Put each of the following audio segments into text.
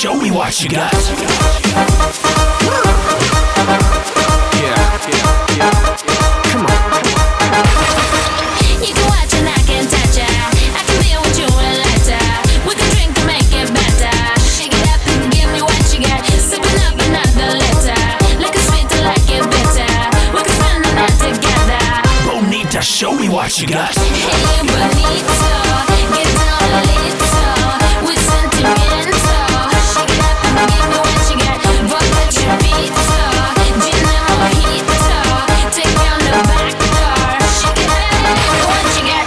show me what you got. Come on. You can watch and I can touch ya. I can deal with you a lighter. We can drink to make it better. Shake it up and give me what you got. Sipping up another letter. Like a sweet to like it bitter. We can spend the night together. Bonita, show me what you got. Hey, bonito, get down a little with sentimental. Shake it up and give me what you got. Vodka chupito, gin and mojito. Take me on the back door. Shake it up, what you got?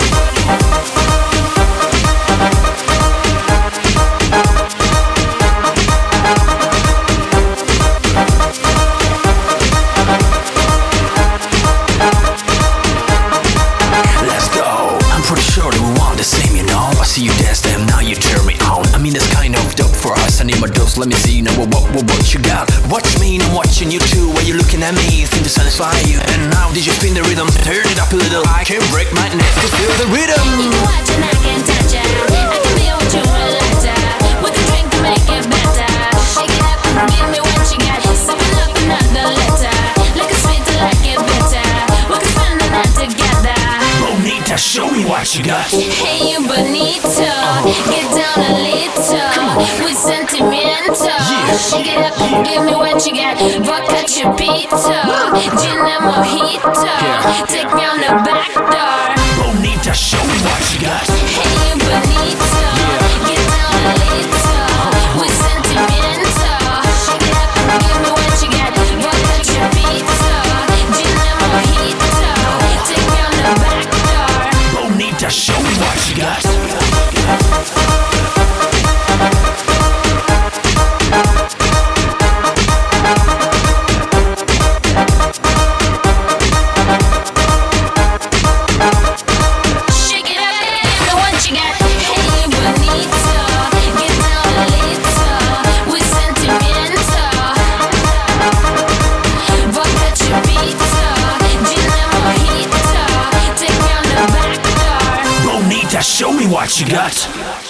Let's go. I'm pretty sure that we want the same, you know. I see you dance, damn, now you turn me on. I mean, it's kind of dope for us. I need my dose, let me see now what you got. Watch me, I'm watching you too. While you're looking at me, think to satisfy you. And now, did you feel the rhythm? Turn it up a little. I can break my neck to feel the rhythm. You can watch and I can touch ya. I can deal with you a lighter. We can drink to make it better. Shake it up and give me what you got. Sipping up another letter. Like a sweet to like it bitter. We can spend the night together. Bonita, show me what you got. Hey, you bonito, get down a little with sentimental. Shake it up and give me what you got. Vodka chupito, gin and mojito. Take me on the back door. Bonita, show me what you got. Hey, you bonito, get down a little with sentimental. Shake it up and give me what you got. Vodka chupito, gin and mojito. Take me on the back door. Bonita, show me what you got. Shake it up, give me what you got. Hey, bonito, get down a little with sentimental. Vodka chupito, gin and mojito. Take me on the back door. Bonita, show me what you got.